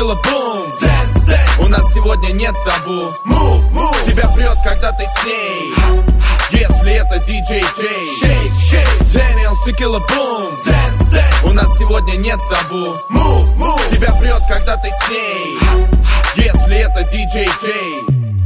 Tequila Boom. Dance, dance. У нас сегодня нет табу. Move, move. Тебя прет, когда ты с ней. Если это DJ J. Shake, shake. Daniel Tequila Boom. Dance, dance. У нас сегодня нет табу. Move, move. Тебя прет, когда ты с ней. Если это DJ J.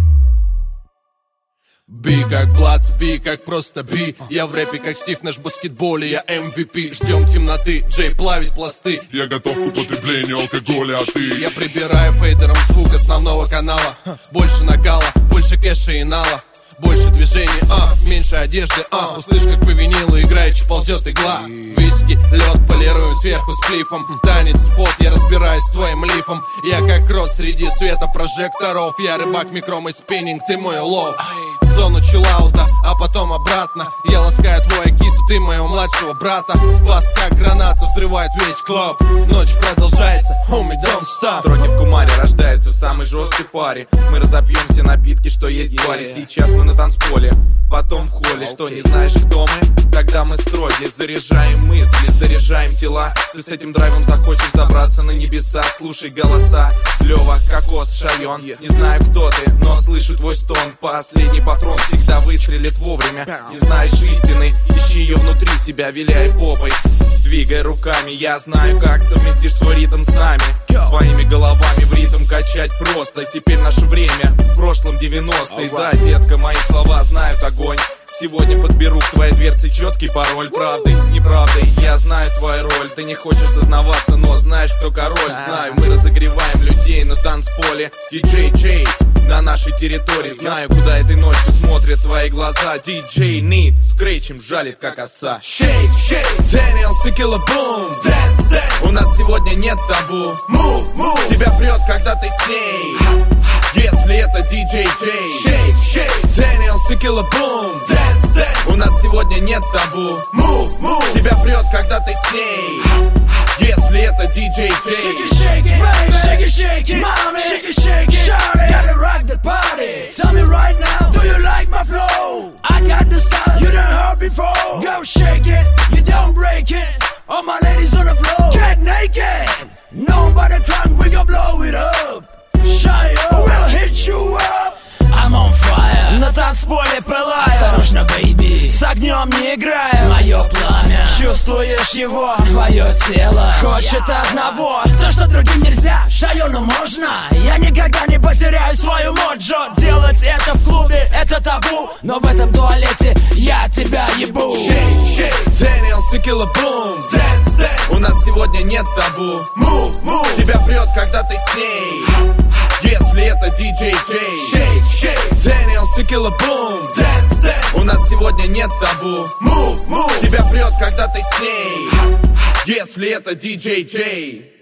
Би как Блац, би как просто би. Я в рэпе как Стив, наш в баскетболе, я MVP. Ждем темноты, Джей плавит пласты. Я готов к употреблению алкоголя, а ты? Я прибираю фейдером звук основного канала. Больше накала, больше кэша и нала. Больше движений, меньше одежды, услышь, как по винилу играючи ползет игла. Виски, лед, полируем сверху сплифом. Танец, спот, я разбираюсь с твоим лифом. Я как крот среди света прожекторов. Я рыбак, микро, мой спиннинг, ты мой улов. В зону чиллаута, а потом обратно. Я ласкаю твою кису, ты моего младшего брата. Бас как граната взрывает весь клуб. Ночь продолжается, homie, don't stop. Строки в кумаре рождаются в самой жесткой паре. Мы разопьем все напитки, что есть в баре. Сейчас мы на танцполе, потом в холле. Что, не знаешь, кто мы? Тогда мы строги. Заряжаем мысли, заряжаем тела. Ты с этим драйвом захочешь забраться на небеса. Слушай голоса, Лёва, Кокос, Шайон. Не знаю, кто ты, но слышу твой стон. Последний патрон всегда выстрелит вовремя. Не знаешь истины, ищи ее внутри себя, виляй попой, двигай руками. Я знаю, как совместишь свой ритм с нами. Своими головами в ритм качать просто. Теперь наше время, в прошлом 90-е. Да, детка, мои слова знают огонь. Сегодня подберу к твоей дверце четкий пароль. Правдой, неправдой, я знаю твою роль. Ты не хочешь сознаваться, но знаешь, кто король. Знаю, мы разогреваем людей на танцполе. DJ J на нашей территории. Знаю, куда этой ночью смотрят твои глаза. DJ Need, скретчем жалит, как оса. Shake, shake, Daniel Tequila Boom. Dance, dance. У нас сегодня нет табу. Move, move. Тебя прет, когда ты с ней. Если это DJ J. Shake, shake, Daniel Tequila Boom. Dance, dance. У нас сегодня нет табу. Move, move. Тебя прет, когда ты с ней. Если это DJ J. Shake it, shake it, baby. Shake it, shake it, mommy. Shake it, shake it, shawty. Gotta rock the party. Tell me right now, do you like my flow? I got the sound you done heard before. Go shake it, you don't break it. All my ladies on the floor, get naked. Nobody crying, we gon' blow it up. Shy up, we'll hit you up. I'm on fire, на танцполе пылаю. Осторожно, бейби, с огнем не играю. Мое пламя, чувствуешь его? Твое тело хочет одного, то, что другим нельзя, Шайону можно. Я никогда не потеряю свою моджо. Делать это в клубе, это табу, но в этом туалете я тебя ебу. Shake, shake, Daniel Tequila Boom. Dance, dance. У нас сегодня нет табу. Move, move. Тебя прет, когда ты с ней. Если это DJ J. Shake, shake, Daniel Tequila Boom. Dance, dance. У нас сегодня нет табу. Move, move. Тебя прет, когда ты с ней. Если это DJ J.